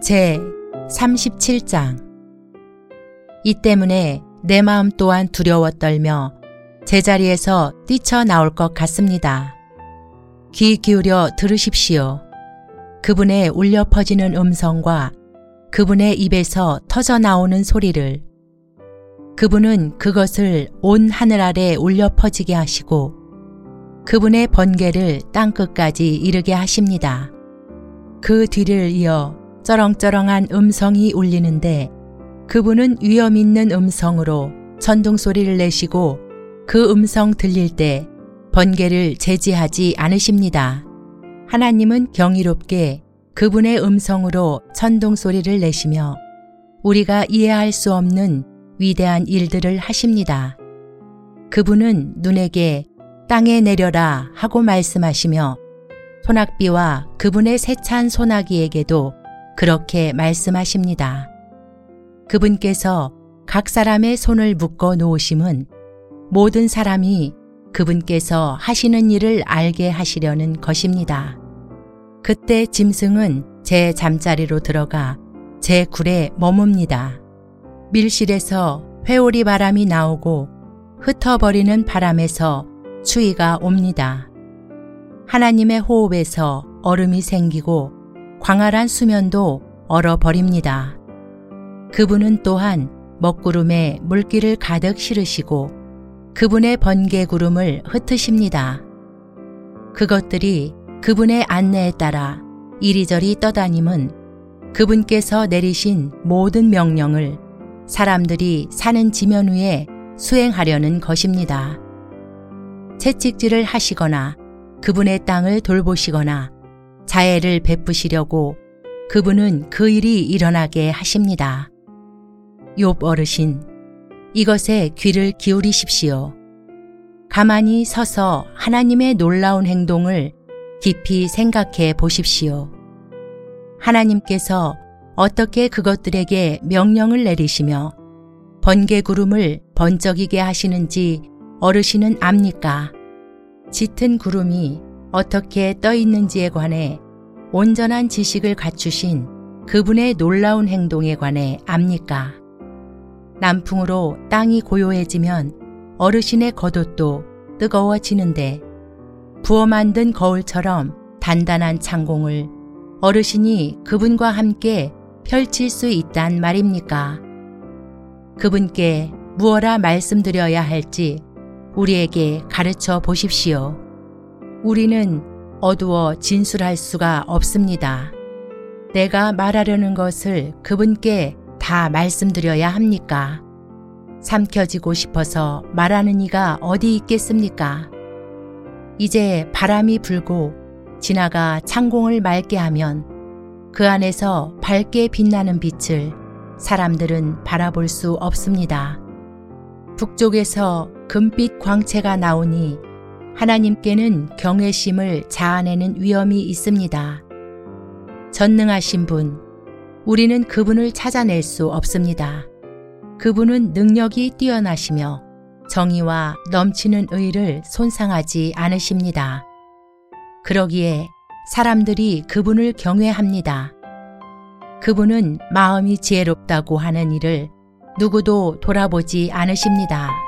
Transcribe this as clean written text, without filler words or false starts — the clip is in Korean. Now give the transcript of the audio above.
제 37장. 이 때문에 내 마음 또한 두려워 떨며 제자리에서 뛰쳐나올 것 같습니다. 귀 기울여 들으십시오. 그분의 울려 퍼지는 음성과 그분의 입에서 터져 나오는 소리를. 그분은 그것을 온 하늘 아래 울려 퍼지게 하시고 그분의 번개를 땅끝까지 이르게 하십니다. 그 뒤를 이어 쩌렁쩌렁한 음성이 울리는데 그분은 위엄 있는 음성으로 천둥 소리를 내시고 그 음성 들릴 때 번개를 제지하지 않으십니다. 하나님은 경이롭게 그분의 음성으로 천둥 소리를 내시며 우리가 이해할 수 없는 위대한 일들을 하십니다. 그분은 눈에게 땅에 내려라 하고 말씀하시며 소낙비와 그분의 세찬 소나기에게도 그렇게 말씀하십니다. 그분께서 각 사람의 손을 묶어 놓으심은 모든 사람이 그분께서 하시는 일을 알게 하시려는 것입니다. 그때 짐승은 제 잠자리로 들어가 제 굴에 머뭅니다. 밀실에서 회오리 바람이 나오고 흩어버리는 바람에서 추위가 옵니다. 하나님의 호흡에서 얼음이 생기고 광활한 수면도 얼어버립니다. 그분은 또한 먹구름에 물기를 가득 실으시고 그분의 번개 구름을 흩으십니다. 그것들이 그분의 안내에 따라 이리저리 떠다님은 그분께서 내리신 모든 명령을 사람들이 사는 지면 위에 수행하려는 것입니다. 채찍질을 하시거나 그분의 땅을 돌보시거나 자애를 베푸시려고 그분은 그 일이 일어나게 하십니다. 욥 어르신, 이것에 귀를 기울이십시오. 가만히 서서 하나님의 놀라운 행동을 깊이 생각해 보십시오. 하나님께서 어떻게 그것들에게 명령을 내리시며 번개 구름을 번쩍이게 하시는지 어르신은 압니까? 짙은 구름이 어떻게 떠 있는지에 관해 온전한 지식을 갖추신 그분의 놀라운 행동에 관해 압니까? 남풍으로 땅이 고요해지면 어르신의 겉옷도 뜨거워지는데 부어 만든 거울처럼 단단한 창공을 어르신이 그분과 함께 펼칠 수 있단 말입니까? 그분께 무엇라 말씀드려야 할지 우리에게 가르쳐 보십시오. 우리는 어두워 진술할 수가 없습니다. 내가 말하려는 것을 그분께 다 말씀드려야 합니까? 삼켜지고 싶어서 말하는 이가 어디 있겠습니까? 이제 바람이 불고 지나가 창공을 맑게 하면 그 안에서 밝게 빛나는 빛을 사람들은 바라볼 수 없습니다. 북쪽에서 금빛 광채가 나오니 하나님께는 경외심을 자아내는 위엄이 있습니다. 전능하신 분, 우리는 그분을 찾아낼 수 없습니다. 그분은 능력이 뛰어나시며 정의와 넘치는 의를 손상하지 않으십니다. 그러기에 사람들이 그분을 경외합니다. 그분은 마음이 지혜롭다고 하는 이를 누구도 돌아보지 않으십니다.